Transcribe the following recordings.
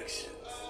Productions.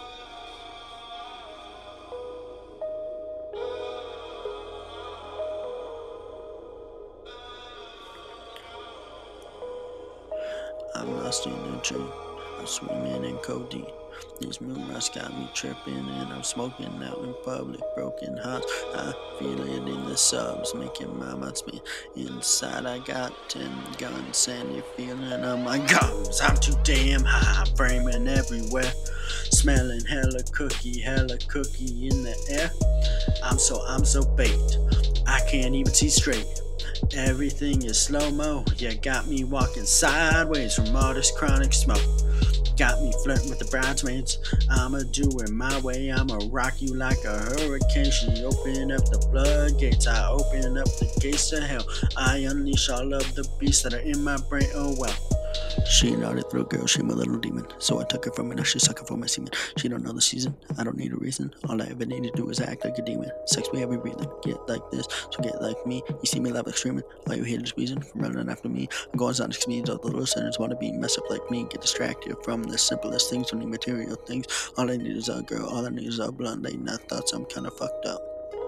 I'm lost in a dream. I'm swimming in codeine. These moonlights got me tripping, and I'm smoking out in public. Broken hearts, I feel it in the subs, making my mind spin. Inside, I got 10 guns, and you're feeling on my gums. I'm too damn high, framing everywhere. Smelling hella cookie in the air. I'm so baked, I can't even see straight. Everything is slow-mo, yeah, got me walking sideways from all this chronic smoke. Got me flirting with the bridesmaids, I'ma do it my way, I'ma rock you like a hurricane. She open up the floodgates, I open up the gates to hell. I unleash all of the beasts that are in my brain, oh well. She not a little girl, she my little demon. So I took her from me, now she's sucking for my semen. She don't know the season, I don't need a reason. All I ever need to do is act like a demon. Sex me every breathing, get like this, so get like me. You see me laugh like screaming, all you haters squeezing from running after me. I'm going sonic speeds, all the little sinners wanna be mess up like me. Get distracted from the simplest things, don't need material things. All I need is a girl, all I need is a blunt. Late night thoughts, I'm kinda fucked up.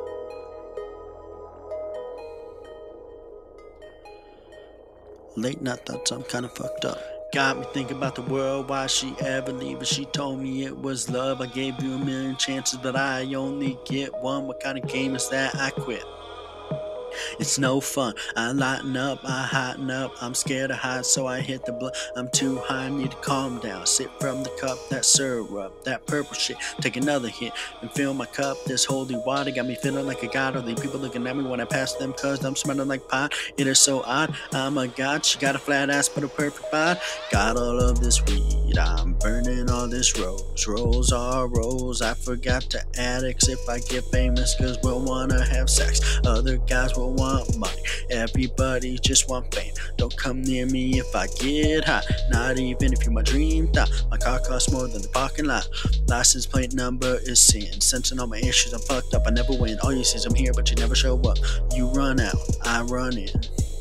Late night thoughts, I'm kinda fucked up. Got me thinking about the world, why she ever leave it. She told me it was love, I gave you a million chances, but I only get one. What kind of game is that? I quit. It's no fun. I lighten up, I heighten up. I'm scared to hide, so I hit the blood. I'm too high, need to calm down. Sip from the cup, that syrup, that purple shit. Take another hit and fill my cup. This holy water got me feeling like a god. All these people looking at me when I pass them, cause I'm smelling like pot. It is so odd. I'm a god. She got a flat ass, but a perfect bod. Got all of this weed. I'm burning all this rose. Rolls are rolls. I forgot to addicts if I get famous, cause we'll wanna have sex. Other guys will want money, everybody just want fame. Don't come near me if I get hot, not even if you're my dream thought. My car costs more than the parking lot. License plate number is sin. Sensing all my issues, I'm fucked up, I never win. All you see is I'm here, but you never show up. You run out, I run in.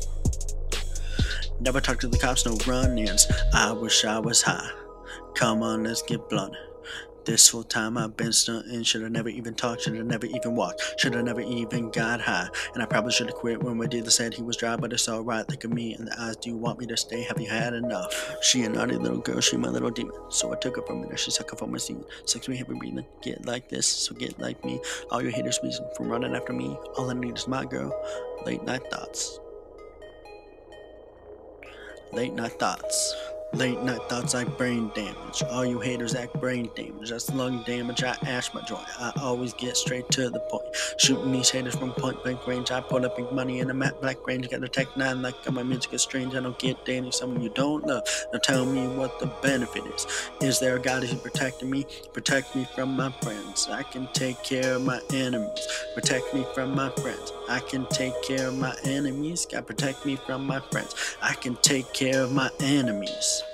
Never talk to the cops, no run-ins. I wish I was high. Come on, let's get blunt. This whole time I've been stunting. Should've never even talked, should've never even walked, should've never even got high. And I probably should've quit when my dealer said he was dry, but it's alright. Look at me in the eyes, do you want me to stay? Have you had enough? She a naughty little girl, she my little demon. So I took her from me, now she's sucking for my semen. Sex me heavy breathing, get like this, so get like me. All your haters squeezing from running after me. All I need is my girl. Late night thoughts. Late night thoughts. Late night thoughts like brain damage. All you haters act brain damage. That's lung damage, I ash my joint. I always get straight to the point. Shooting these haters from point blank range. I pull up big money in a matte black range. Got a tech 9 like my music is strange. I don't get dating someone you don't love. Now tell me what the benefit is. Is there a God who's protecting me? Protect me from my friends. I can take care of my enemies. Protect me from my friends. I can take care of my enemies. God protect me from my friends. I can take care of my enemies.